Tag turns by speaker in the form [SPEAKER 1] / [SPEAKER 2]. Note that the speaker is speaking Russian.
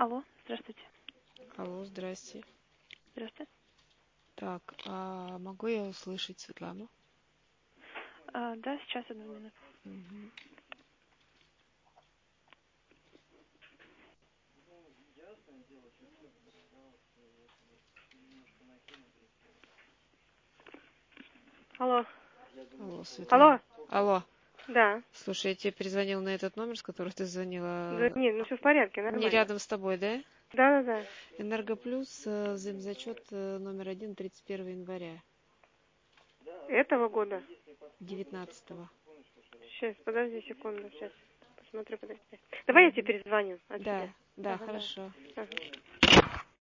[SPEAKER 1] Алло, здравствуйте.
[SPEAKER 2] Алло, здрасте.
[SPEAKER 1] Здравствуйте.
[SPEAKER 2] Так, а могу я услышать Светлану?
[SPEAKER 1] Да, сейчас, одну минуту.
[SPEAKER 2] Мгм.
[SPEAKER 1] Алло.
[SPEAKER 2] Алло, Светлана.
[SPEAKER 1] Алло.
[SPEAKER 2] Алло.
[SPEAKER 1] Да.
[SPEAKER 2] Слушай, я тебе перезвонила на этот номер, с которого ты
[SPEAKER 1] Да
[SPEAKER 2] звонила.
[SPEAKER 1] нет, ну все в порядке,
[SPEAKER 2] Не
[SPEAKER 1] нормально.
[SPEAKER 2] рядом с тобой, да?
[SPEAKER 1] Да.
[SPEAKER 2] Энергоплюс, взаимозачет номер 1, 31 января
[SPEAKER 1] Этого года?
[SPEAKER 2] 19-го.
[SPEAKER 1] Сейчас, подожди секунду, сейчас. Посмотрю, подожди. Давай я тебе перезвоню отсюда.
[SPEAKER 2] Да,
[SPEAKER 1] Ага, да.
[SPEAKER 2] хорошо.
[SPEAKER 1] Ага.